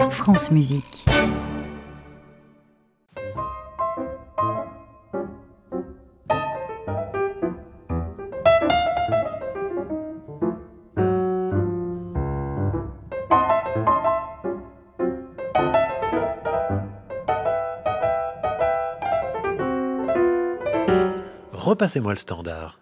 France Musique. Repassez-moi le standard.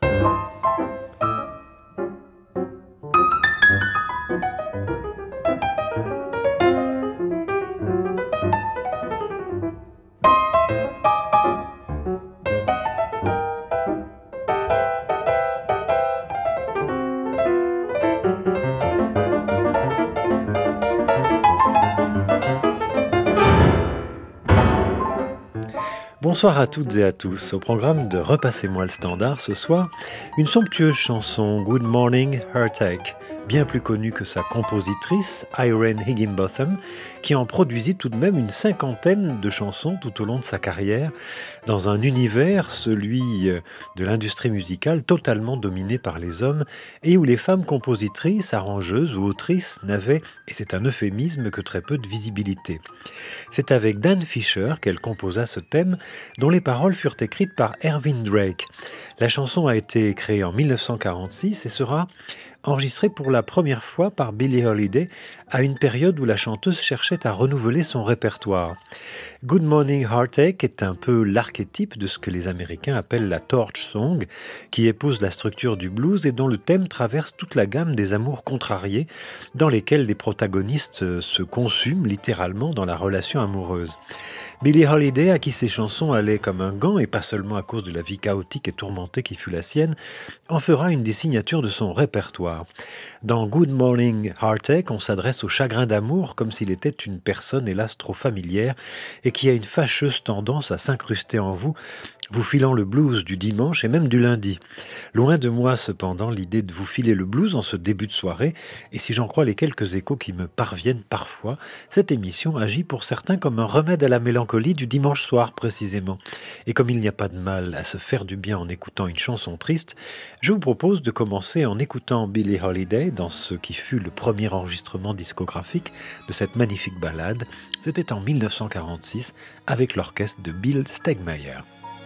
Bonsoir à toutes et à tous. Au programme de Repassez-moi le standard ce soir, une somptueuse chanson Good Morning Heartache, bien plus connue que sa compositrice, Irene Higginbotham, qui en produisit tout de même une cinquantaine de chansons tout au long de sa carrière, dans un univers, celui de l'industrie musicale, totalement dominé par les hommes, et où les femmes compositrices, arrangeuses ou autrices n'avaient, et c'est un euphémisme, que très peu de visibilité. C'est avec Dan Fisher qu'elle composa ce thème, dont les paroles furent écrites par Ervin Drake. La chanson a été créée en 1946 et sera enregistrée pour la première fois par Billie Holiday à une période où la chanteuse cherchait à renouveler son répertoire. Good Morning Heartache est un peu l'archétype de ce que les Américains appellent la torch song, qui épouse la structure du blues et dont le thème traverse toute la gamme des amours contrariés, dans lesquels les protagonistes se consument littéralement dans la relation amoureuse. Billie Holiday, à qui ces chansons allaient comme un gant, et pas seulement à cause de la vie chaotique et tourmentée qui fut la sienne, en fera une des signatures de son répertoire. Dans Good Morning Heartache, on s'adresse au chagrin d'amour comme s'il était une personne hélas trop familière et qui a une fâcheuse tendance à s'incruster en vous, vous filant le blues du dimanche et même du lundi. Loin de moi cependant l'idée de vous filer le blues en ce début de soirée, et si j'en crois les quelques échos qui me parviennent parfois, cette émission agit pour certains comme un remède à la mélancolie du dimanche soir précisément. Et comme il n'y a pas de mal à se faire du bien en écoutant une chanson triste, je vous propose de commencer en écoutant Billie Holiday dans ce qui fut le premier enregistrement discographique de cette magnifique ballade. C'était en 1946 avec l'orchestre de Bill Stegmaier.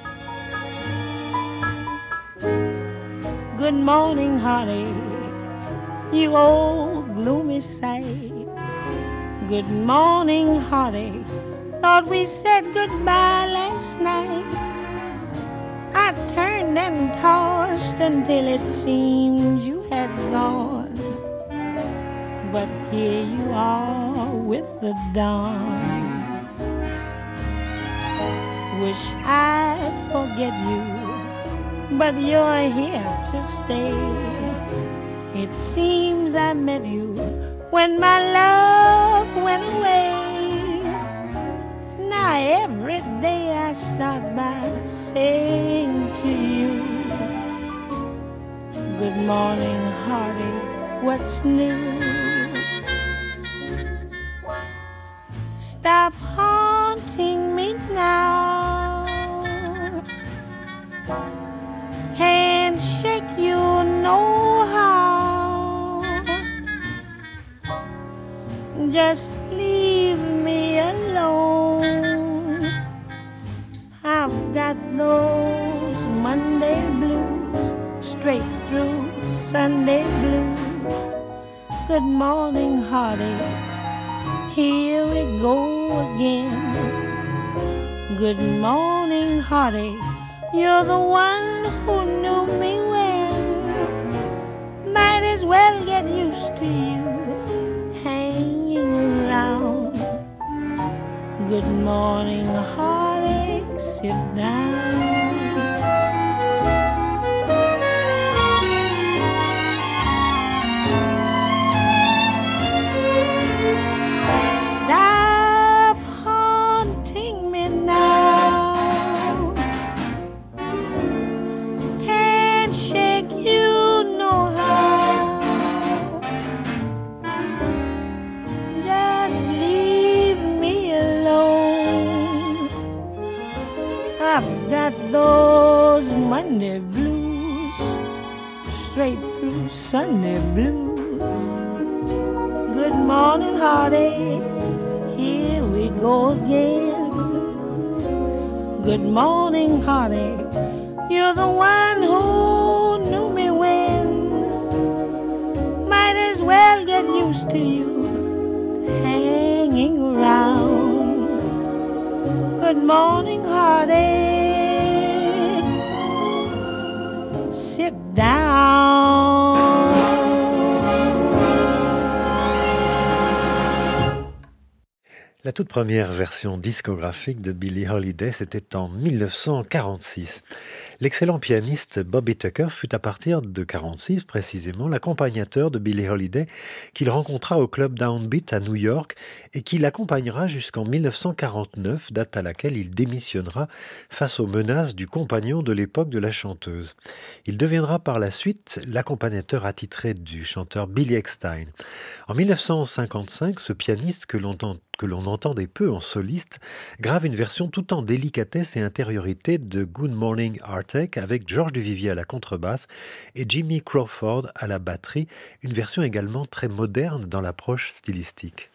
Good morning, heartache, you old gloomy sight. Good morning, heartache, thought we said goodbye last night. I turned and tossed until it seemed you had gone. But here you are with the dawn. Wish I'd forget you, but you're here to stay. It seems I met you when my love went away. Now every day I start by saying to you, good morning, heartache, what's new? Stop haunting me now. Can't shake you no how. Just leave me alone. I've got those Monday blues, straight through Sunday blues. Good morning, heartache, here we go again. Good morning, heartache, you're the one who knew me when. Might as well get used to you hanging around. Good morning, heartache, sit down. Stop haunting me now. Can't shake you no how. Just leave me alone. I've got those Monday blues, straight through Sunday blues. Good morning, heartache, go again. Good morning, heartache. You're the one who knew me when. Might as well get used to you hanging around. Good morning, heartache. Sit down. La toute première version discographique de Billie Holiday, c'était en 1946. L'excellent pianiste Bobby Tucker fut à partir de 1946 précisément l'accompagnateur de Billie Holiday qu'il rencontra au club Downbeat à New York et qui l'accompagnera jusqu'en 1949, date à laquelle il démissionnera face aux menaces du compagnon de l'époque de la chanteuse. Il deviendra par la suite l'accompagnateur attitré du chanteur Billy Eckstine. En 1955, ce pianiste que l'on entendait peu en soliste, grave une version tout en délicatesse et intériorité de Good Morning Heartache avec Georges Duvivier à la contrebasse et Jimmy Crawford à la batterie, une version également très moderne dans l'approche stylistique.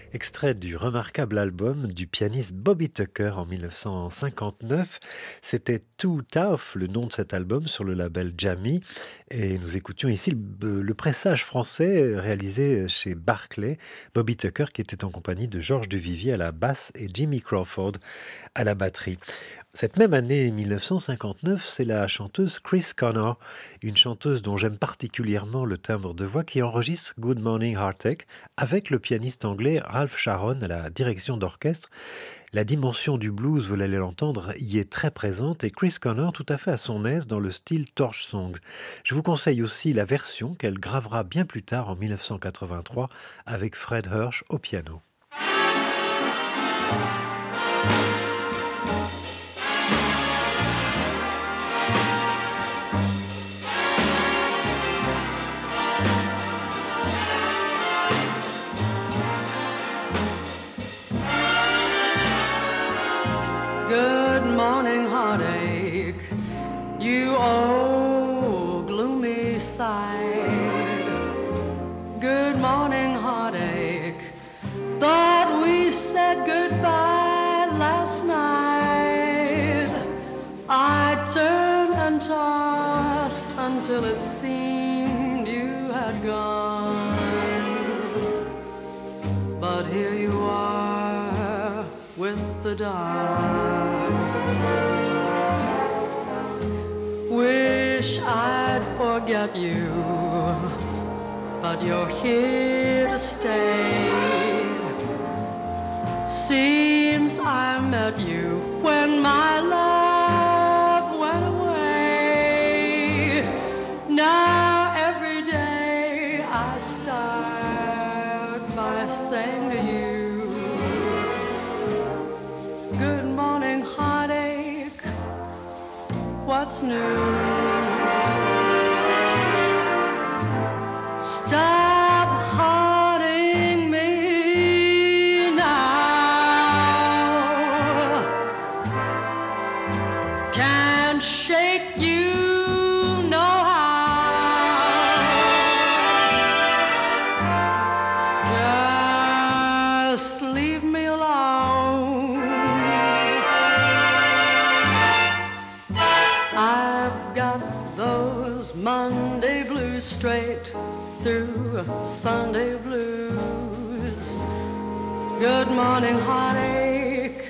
Extrait du remarquable album du pianiste Bobby Tucker en 1959. C'était Too Tough, le nom de cet album sur le label Jamie. Et nous écoutions ici le pressage français réalisé chez Barclay. Bobby Tucker qui était en compagnie de Georges Duvivier à la basse et Jimmy Crawford à la batterie. Cette même année 1959, c'est la chanteuse Chris Connor, une chanteuse dont j'aime particulièrement le timbre de voix, qui enregistre Good Morning Heartache avec le pianiste anglais Ralph Sharon à la direction d'orchestre. La dimension du blues, vous allez l'entendre, y est très présente et Chris Connor tout à fait à son aise dans le style Torch Songs. Je vous conseille aussi la version qu'elle gravera bien plus tard en 1983 avec Fred Hirsch au piano. Good morning, heartache, you old gloomy side. Good morning, heartache, thought we said goodbye last night. I turned and tossed until it seemed you had gone. But here you are with the dark. Wish I'd forget you, but you're here to stay. Seems I met you when my love went away. Now every day I start by saying to you, good morning, heartache, what's new? Stop haunting me now. Can't shake you no how. Just leave me alone. I've got those Monday blues straight through Sunday blues. Good morning, heartache,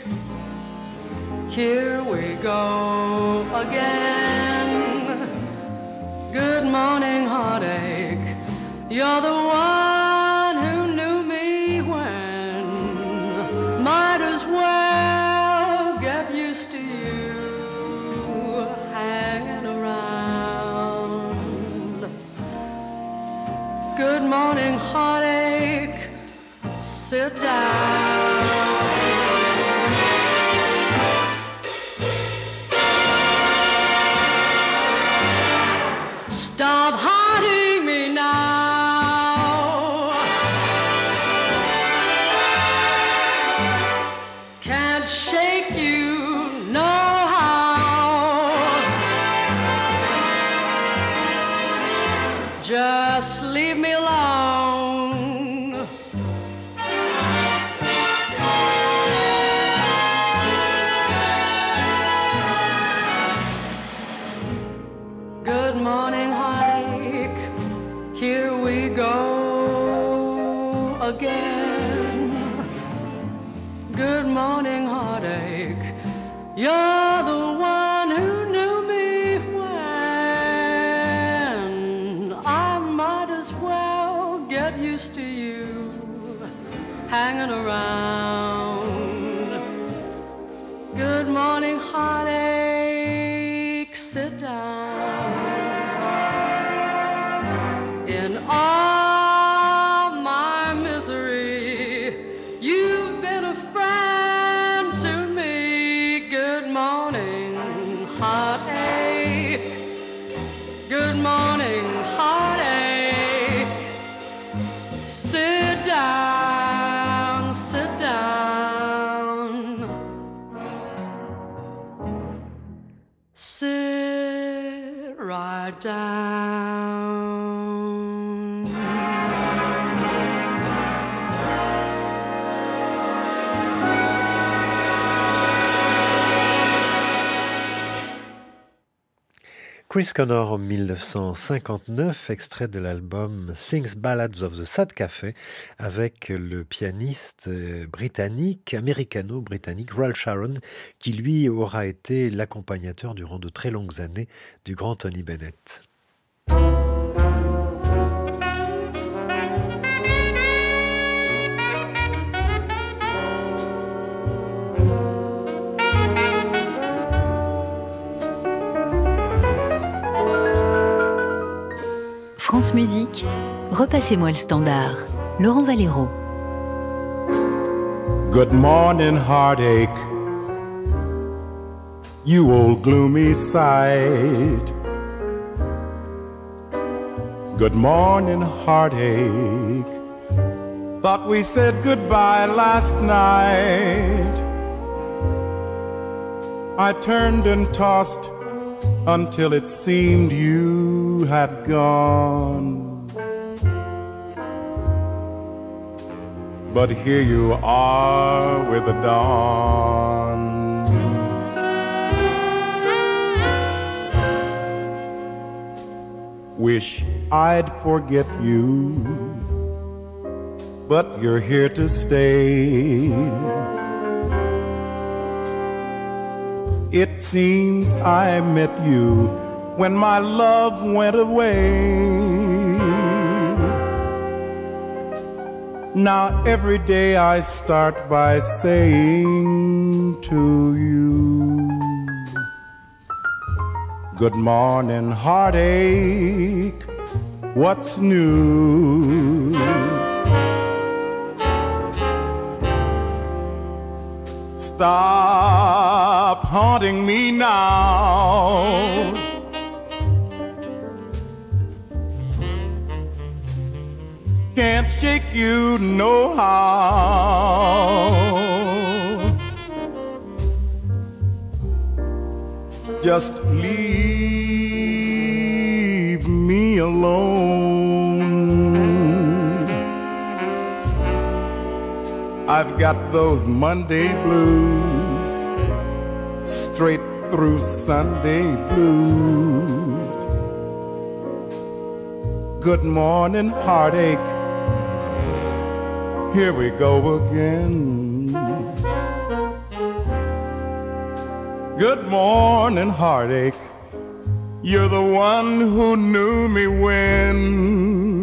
here we go again. Good morning, heartache, you're the one who knew me when. Might as well get used to you hanging around. Good morning, heartache, sit down. Stop haunting me now. Can't shake you no how. Just leave me alone. Good morning, heartache, here we go again. Good morning, heartache, you're the one who knew me when. I might as well get used to you hanging around. Good morning, heartache, sit down. In all my misery, you've been a friend to me. Good morning, heartache. Good morning, heartache. Sit down, sit down. Sit right down. Chris Connor en 1959, extrait de l'album Sings Ballads of the Sad Café, avec le pianiste britannique, américano-britannique Ralph Sharon, qui lui aura été l'accompagnateur durant de très longues années du grand Tony Bennett. France Musique, repassez-moi le standard. Laurent Valero. Good morning, heartache, you old gloomy sight. Good morning, heartache, thought we said goodbye last night. I turned and tossed until it seemed you had gone. But here you are with the dawn. Wish I'd forget you, but you're here to stay. It seems I met you when my love went away. Now every day I start by saying to you, good morning, heartache, what's new? Stop haunting me now. Can't shake you no how. Just leave me alone. I've got those Monday blues, straight through Sunday blues. Good morning, heartache, here we go again. Good morning, heartache, you're the one who knew me when.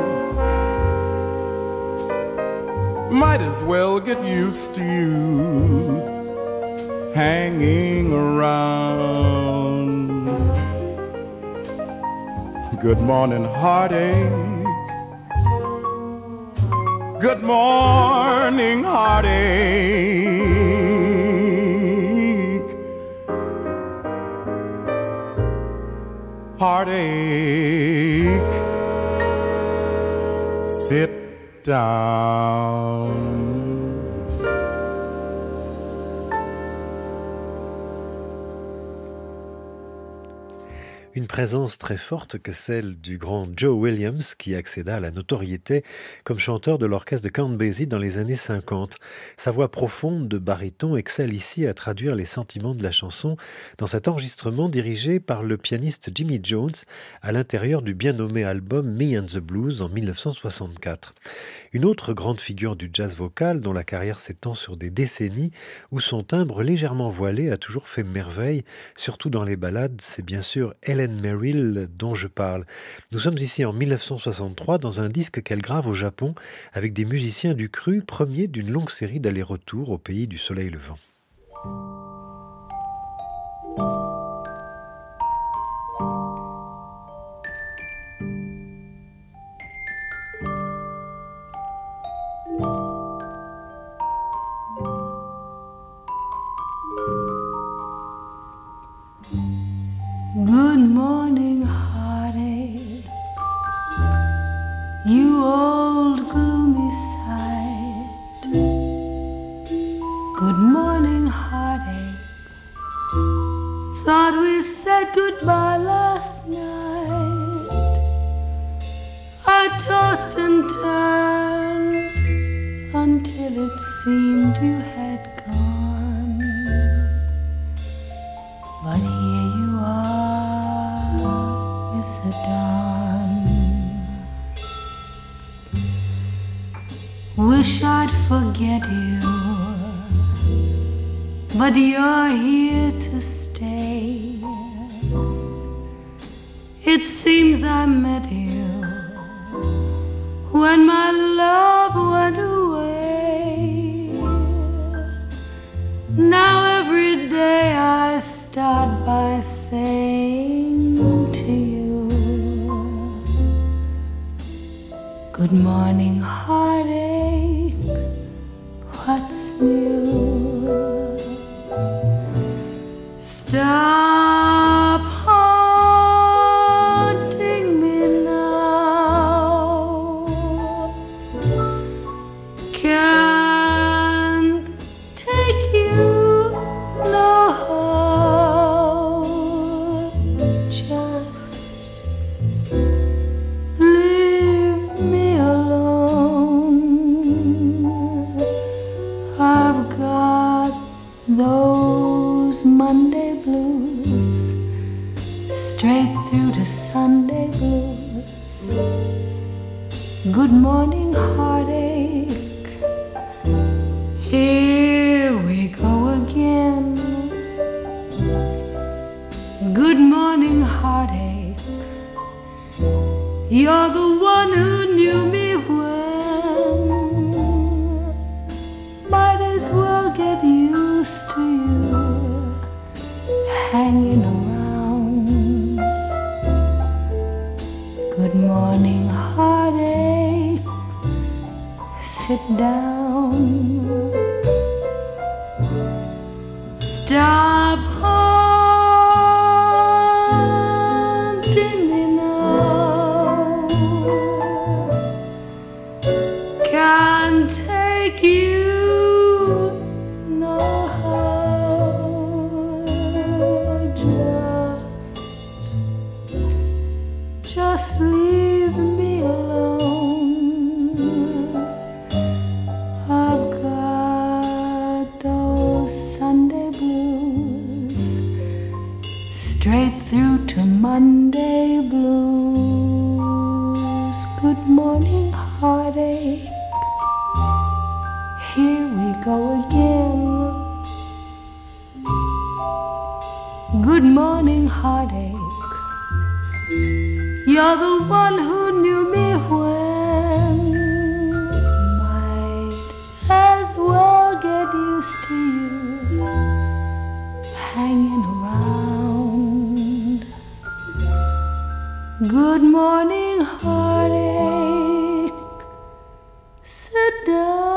Might as well get used to you hanging around. Good morning, heartache. Good morning, heartache. Heartache, sit down. Une présence très forte que celle du grand Joe Williams qui accéda à la notoriété comme chanteur de l'orchestre de Count Basie dans les années 50. Sa voix profonde de baryton excelle ici à traduire les sentiments de la chanson dans cet enregistrement dirigé par le pianiste Jimmy Jones à l'intérieur du bien nommé album Me and the Blues en 1964. Une autre grande figure du jazz vocal dont la carrière s'étend sur des décennies où son timbre légèrement voilé a toujours fait merveille, surtout dans les ballades, c'est bien sûr Helen Merrill dont je parle. Nous sommes ici en 1963 dans un disque qu'elle grave au Japon avec des musiciens du cru, premier d'une longue série d'allers-retours au pays du soleil levant. Good morning, heartache, you old gloomy sight. Good morning, heartache, thought we said goodbye last night. I tossed and turned until it seemed you had gone. But here you are forget you, but you're here to stay. It seems I met you when my love went away. Now every day I start by saying to you, good morning, heartache, what's new? Stop haunting me now. Can't take you no how. Just leave me alone. I've got those Monday blues, straight through to Sunday blues. Good morning, heartache. Here we go again. Good morning, heartache. You're the one who knew me when. Might as well get used to you hanging around. Good morning, heartache. Sit down. Stop haunting me now. Can't take you no how. Just leave me alone. I've got those Sunday blues, straight through to Monday blues. Good morning, heartache. Here we go again. Good morning, heartache. You're the one who knew me when. Might as well get used to you hanging around. Good morning, heartache. Sit down.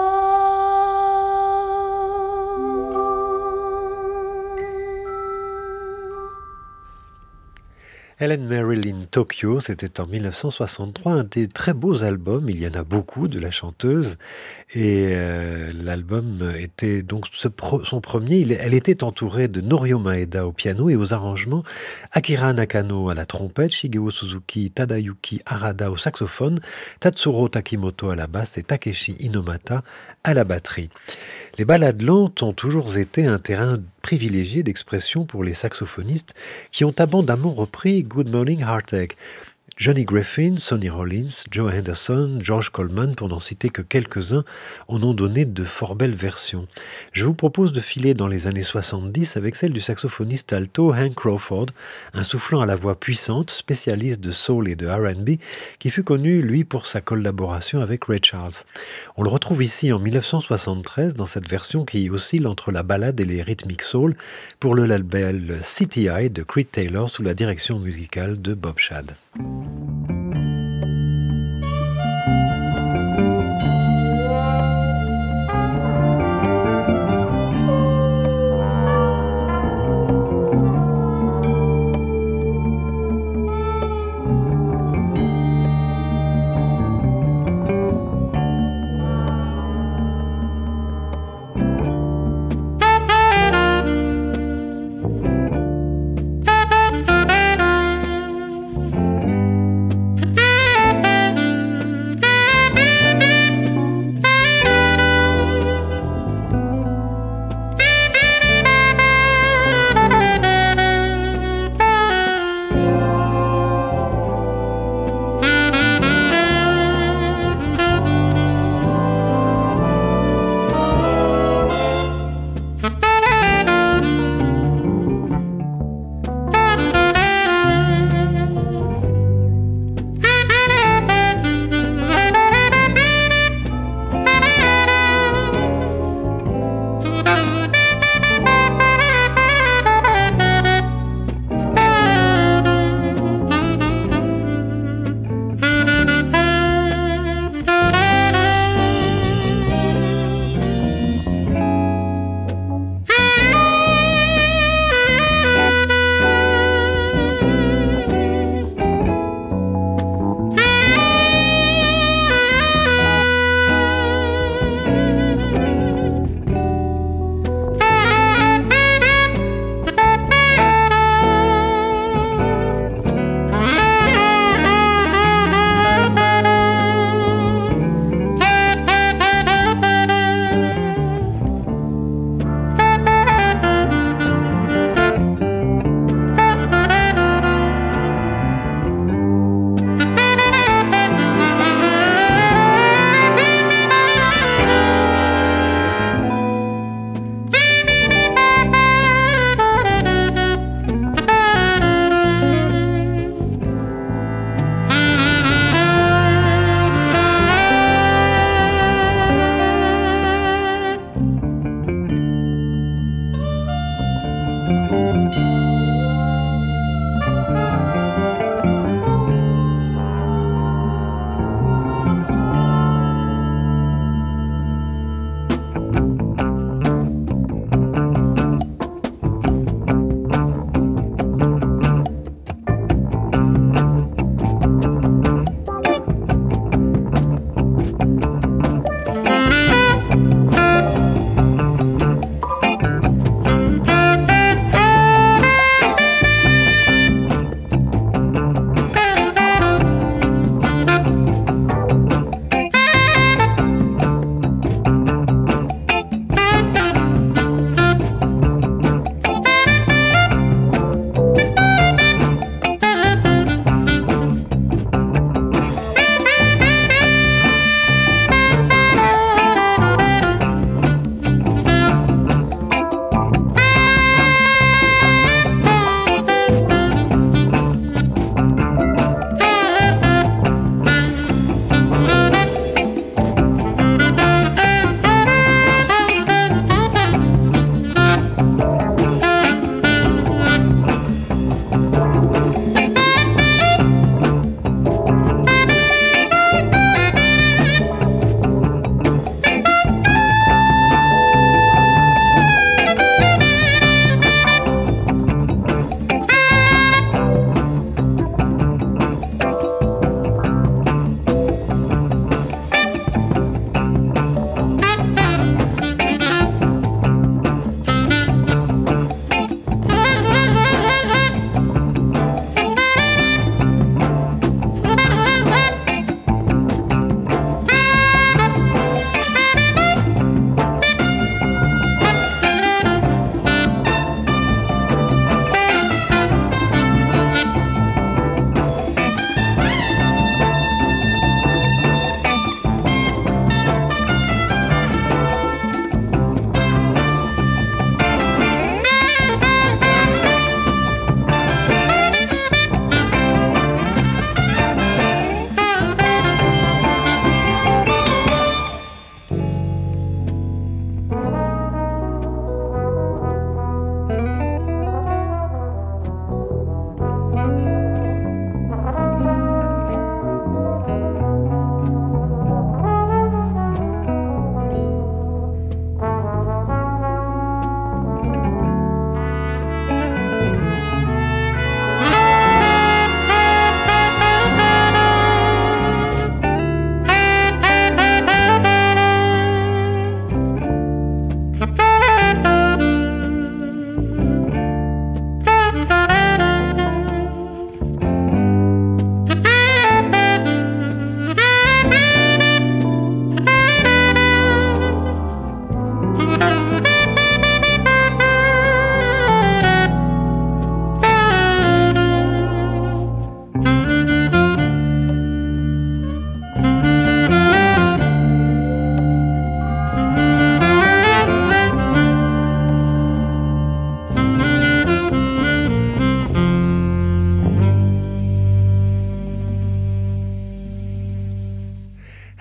Helen Merrill in Tokyo, c'était en 1963, un des très beaux albums, il y en a beaucoup de la chanteuse, et l'album était donc son premier. Elle était entourée de Norio Maeda au piano et aux arrangements, Akira Nakano à la trompette, Shigeo Suzuki, Tadayuki Harada au saxophone, Tatsuro Takimoto à la basse et Takeshi Inomata à la batterie. Les ballades lentes ont toujours été un terrain privilégié d'expression pour les saxophonistes qui ont abondamment repris Good Morning Heartache. Johnny Griffin, Sonny Rollins, Joe Henderson, George Coleman, pour n'en citer que quelques-uns, en ont donné de fort belles versions. Je vous propose de filer dans les années 70 avec celle du saxophoniste alto Hank Crawford, un soufflant à la voix puissante, spécialiste de soul et de R&B, qui fut connu, lui, pour sa collaboration avec Ray Charles. On le retrouve ici en 1973 dans cette version qui oscille entre la ballade et les rythmiques soul pour le label CTI de Creed Taylor sous la direction musicale de Bob Shad.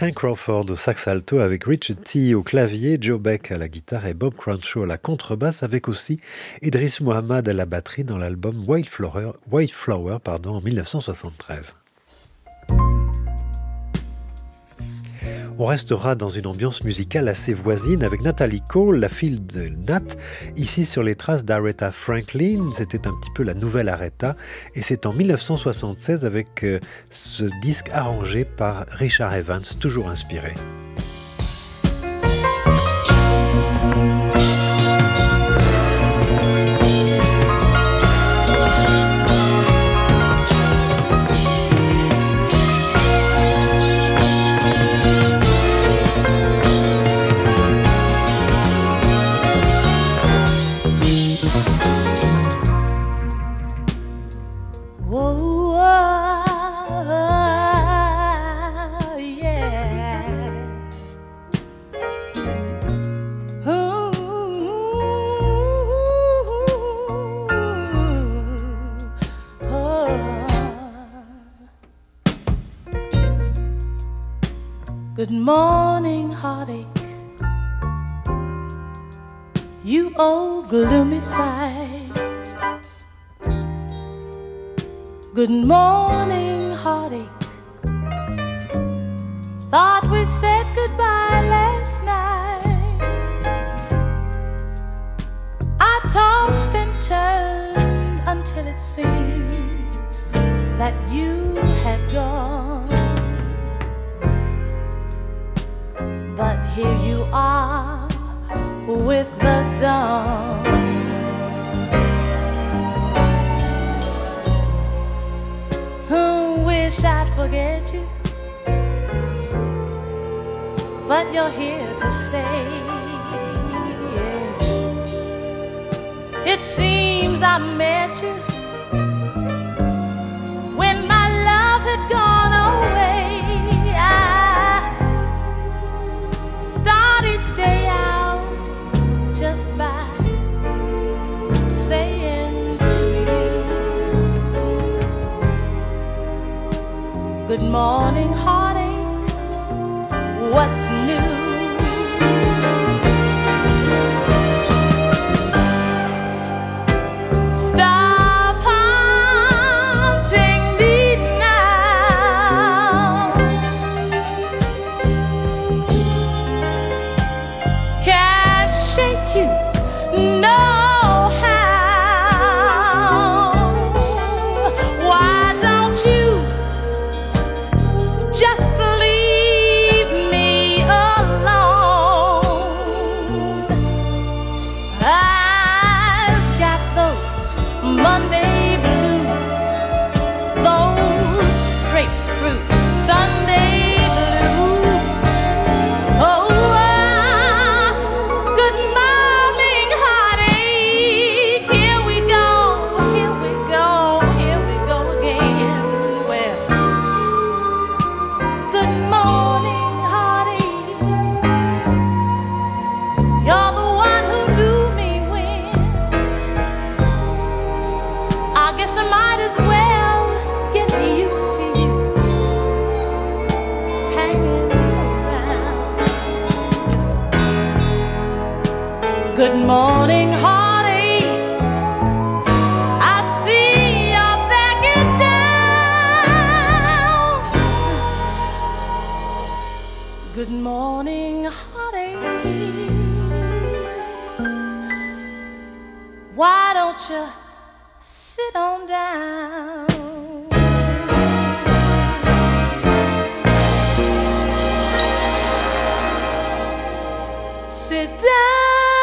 Hank Crawford au sax alto avec Richard T au clavier, Joe Beck à la guitare et Bob Crenshaw à la contrebasse avec aussi Idris Muhammad à la batterie dans l'album White Flower en 1973. On restera dans une ambiance musicale assez voisine avec Natalie Cole, la fille de Nat, ici sur les traces d'Aretha Franklin. C'était un petit peu la nouvelle Aretha et c'est en 1976 avec ce disque arrangé par Richard Evans, toujours inspiré. Good morning, heartache, you old gloomy sight. Good morning, heartache, thought we said goodbye last night. I tossed and turned until it seemed that you had gone. But here you are with the dawn. Wish I'd forget you, but you're here to stay. It seems I met you when my love had gone away. Start each day out just by saying to me, good morning, heartache, what's new? Stop haunting me now. Can't shake you, no how. Why don't you just leave me alone? I've got those Monday blues, those straight through Sunday blues. Oh, good morning, heartache. Here we go, here we go, here we go again. Well, good morning, heartache. You're the one who knew me when. I guess I might as well get used to you hanging around. Good morning, heartache. I see you're back in town. Good morning, heartache. Why don't you sit on down? Sit down.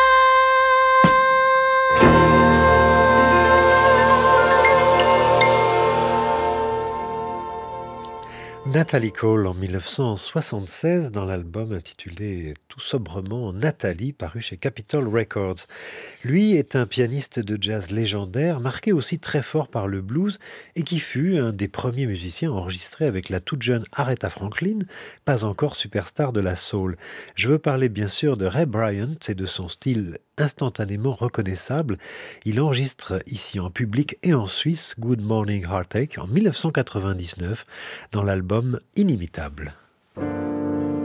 Natalie Cole en 1976 dans l'album intitulé tout sobrement Nathalie paru chez Capitol Records. Lui est un pianiste de jazz légendaire, marqué aussi très fort par le blues et qui fut un des premiers musiciens enregistrés avec la toute jeune Aretha Franklin, pas encore superstar de la soul. Je veux parler bien sûr de Ray Bryant et de son style instantanément reconnaissable. Il enregistre ici en public et en Suisse Good Morning Heartache en 1999 dans l'album Inimitable.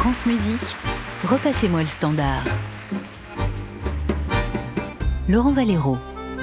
France Musique, repassez-moi le standard. Laurent Valero.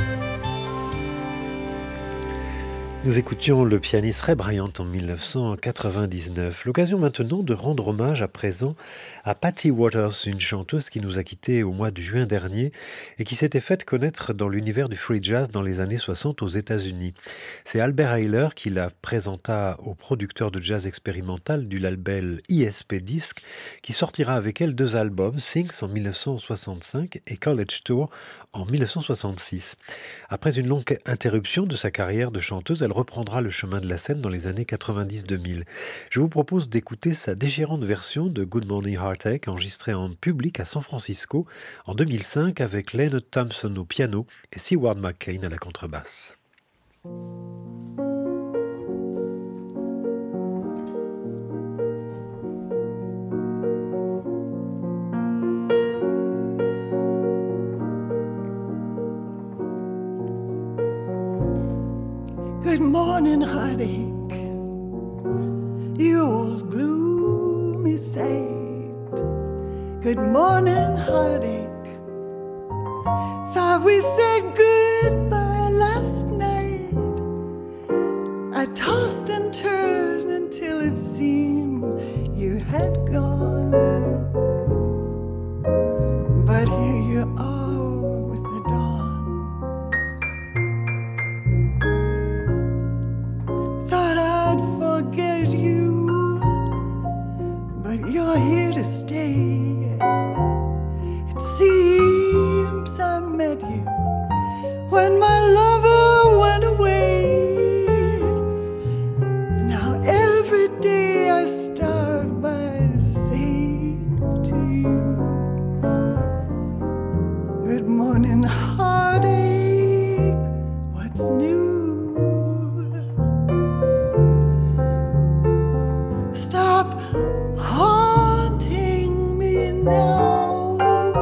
Nous écoutions le pianiste Ray Bryant en 1999. L'occasion maintenant de rendre hommage à présent à Patty Waters, une chanteuse qui nous a quittés au mois de juin dernier et qui s'était faite connaître dans l'univers du free jazz dans les années 60 aux États-Unis. C'est Albert Ayler qui la présenta au producteur de jazz expérimental du label ISP Disc, qui sortira avec elle 2 albums, Things en 1965 et College Tour en 1966. Après une longue interruption de sa carrière de chanteuse, elle reprendra le chemin de la scène dans les années 90-2000. Je vous propose d'écouter sa déchirante version de Good Morning Heartache enregistrée en public à San Francisco en 2005 avec Leonard Thompson au piano et Seward McCain à la contrebasse. Good morning, heartache, you old gloomy saint. Good morning, heartache, thought we said goodbye last night. I tossed and turned until it seemed you had gone. But here you are with the dawn. Thought I'd forget you, but you're here to stay. It seems I met you when my lover went away. Now every day I start by saying to you, good morning, heartache, what's new? Stop haunting me now.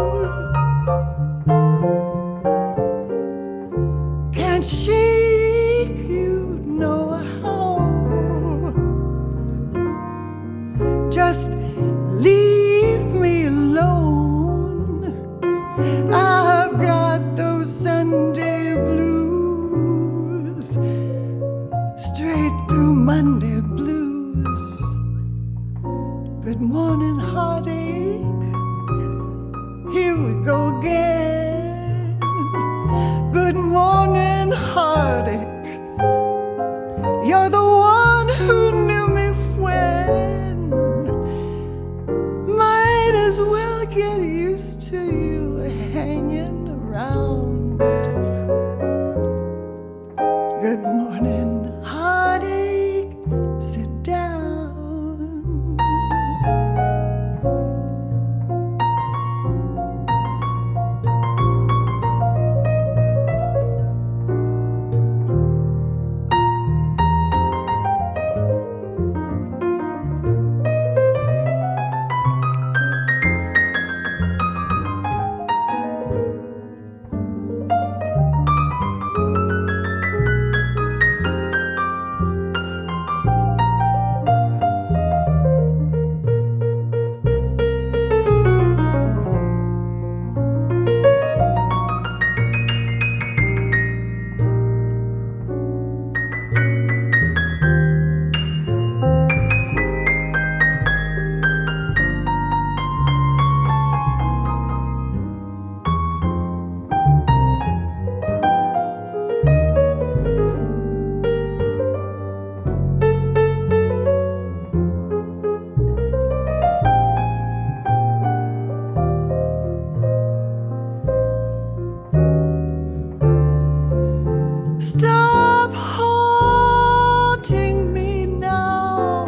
Can't shake you, no how. Just leave me alone. I've got those Sunday blues, straight through Monday blues. Good morning, heartache, here we go again. Good morning, heartache, you're the one who knew me when. Might as well get used to you hanging around. Good morning, heartache, sit down. Stop haunting me now.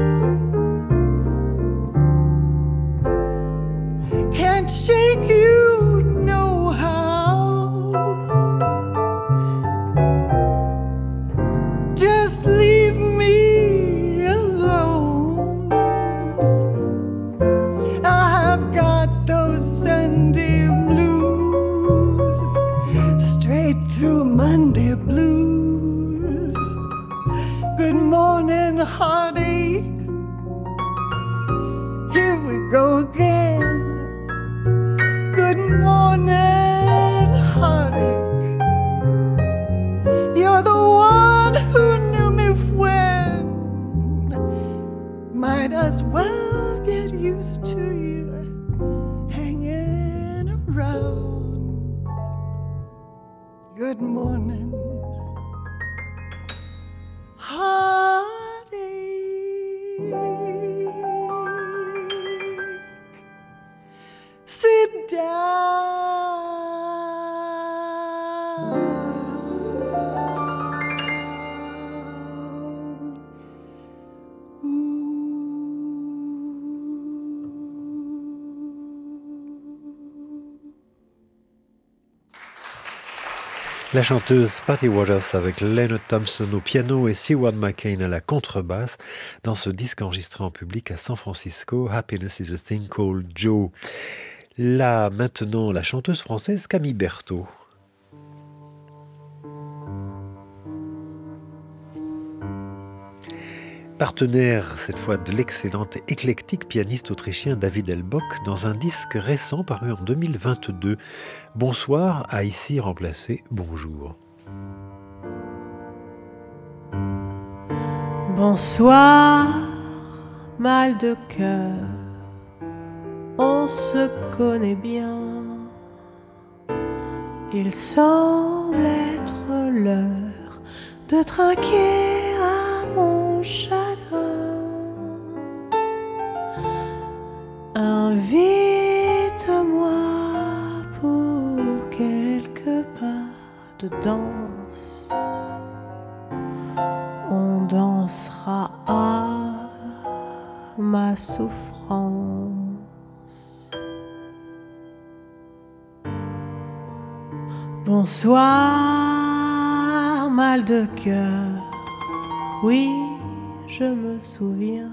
Can't shake you, no how. Just leave me alone. I've got those Sunday blues, straight through Monday blues. Good morning, heartache, here we go again. Good morning, heartache. You're the one who knew me when. Might as well get used to you hanging around. Good morning, heartache. Sit down. La chanteuse Patty Waters avec Leonard Thompson au piano et Seward McCain à la contrebasse dans ce disque enregistré en public à San Francisco, Happiness is a Thing Called Joe. Là, maintenant, la chanteuse française Camille Berthaud. Partenaire cette fois de l'excellent et éclectique pianiste autrichien David Elbock dans un disque récent paru en 2022. Bonsoir a ici remplacé Bonjour. Bonsoir, mal de cœur, on se connaît bien. Il semble être l'heure de trinquer à mon chagrin. Invite-moi pour quelques pas de danse. On dansera à ma souffrance. Bonsoir, mal de cœur. Oui, je me souviens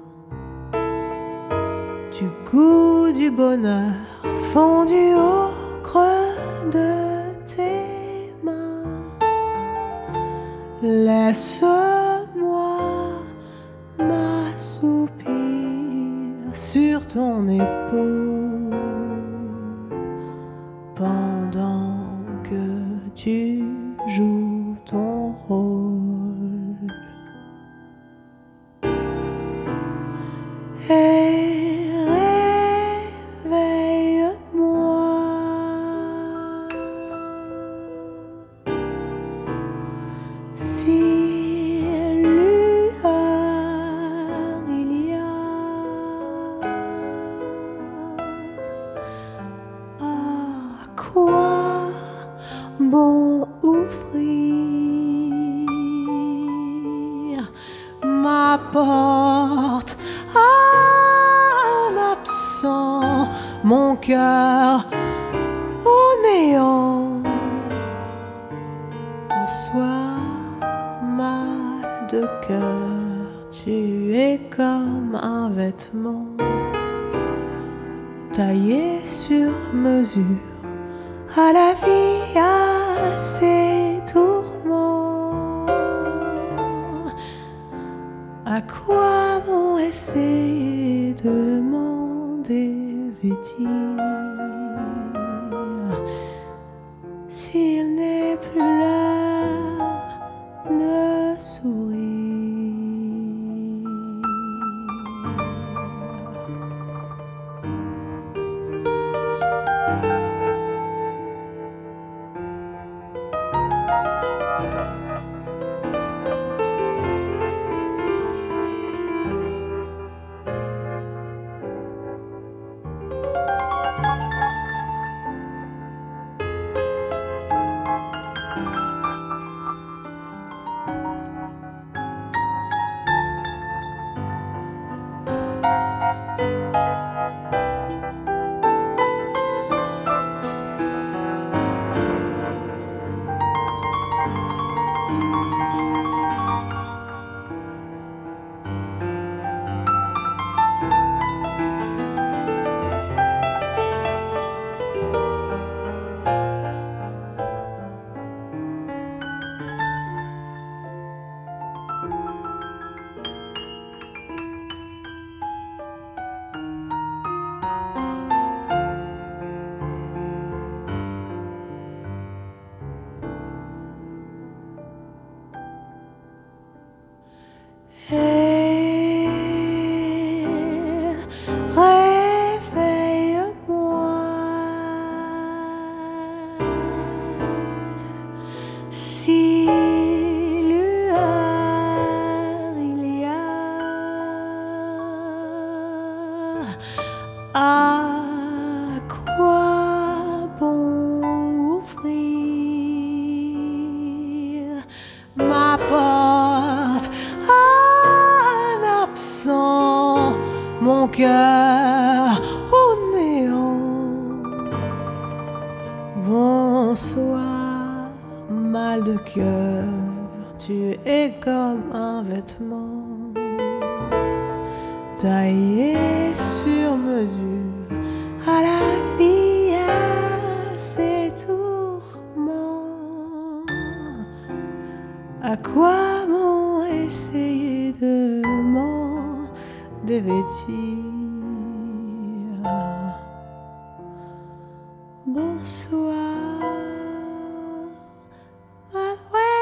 du goût du bonheur fondu au creux de tes mains. Laisse-moi m'assoupir sur ton épaule pendant que tu joues ton rôle. Et réveille-moi si lueur il y a. À quoi bon ouvrir ma porte à un absent, mon cœur au néant. Bonsoir, mal de cœur, tu es comme un vêtement taillé sur mesure à la vie, à ses tourments. À quoi bon essayer de m'en dévêtir s'il n'est plus l'heure de sourire? cœur au néant. Bonsoir, mal de cœur, tu es comme un vêtement taillé sur mesure à la vie, à ses tourments. À quoi m'ont essayé de m'en dévêtir? Bonsoir, ma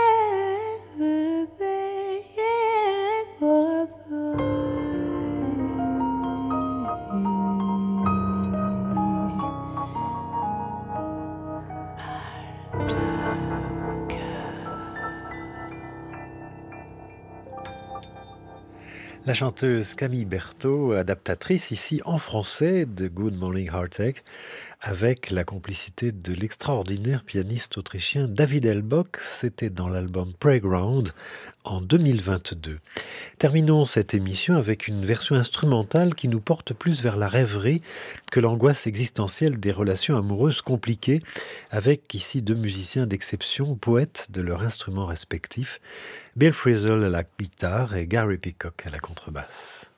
La chanteuse Camille Berthaud, adaptatrice ici en français de Good Morning Heartache, avec la complicité de l'extraordinaire pianiste autrichien David Elbock. C'était dans l'album Playground en 2022. Terminons cette émission avec une version instrumentale qui nous porte plus vers la rêverie que l'angoisse existentielle des relations amoureuses compliquées, avec ici deux musiciens d'exception, poètes de leurs instruments respectifs, Bill Frisell à la guitare et Gary Peacock à la contrebasse.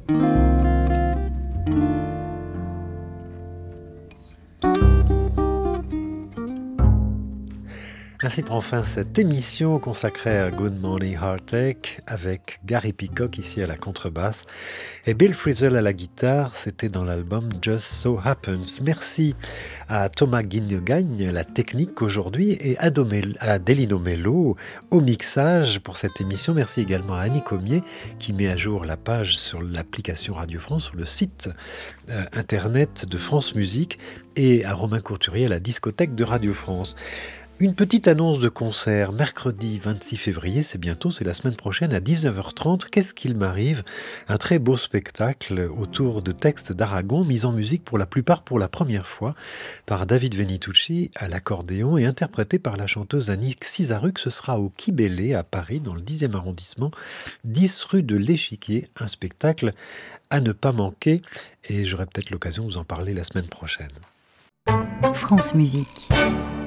Ainsi prend fin cette émission consacrée à Good Morning Heartache avec Gary Peacock ici à la contrebasse et Bill Frisell à la guitare. C'était dans l'album Just So Happens. Merci à Thomas Guignegagne, la technique aujourd'hui, et à Delino Mello au mixage pour cette émission. Merci également à Annie Comier qui met à jour la page sur l'application Radio France, sur le site internet de France Musique, et à Romain Courturier à la discothèque de Radio France. Une petite annonce de concert, mercredi 26 février, c'est bientôt, c'est la semaine prochaine à 19h30. Qu'est-ce qu'il m'arrive ? Un très beau spectacle autour de textes d'Aragon, mis en musique pour la plupart pour la première fois par David Venitucci à l'accordéon et interprété par la chanteuse Annick Cizarruc. Ce sera au Kibélé à Paris, dans le 10e arrondissement, 10 rue de l'Échiquier. Un spectacle à ne pas manquer et j'aurai peut-être l'occasion de vous en parler la semaine prochaine. France Musique.